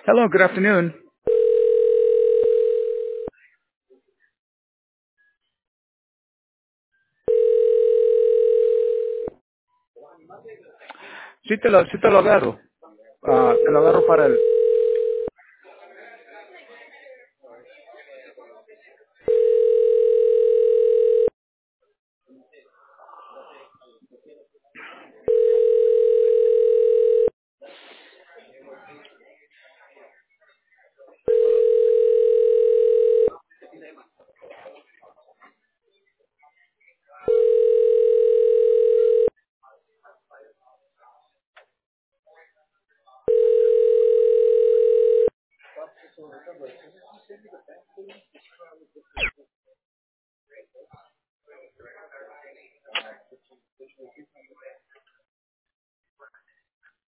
Hello, good afternoon. Sí te lo agarro. Te lo agarro para el...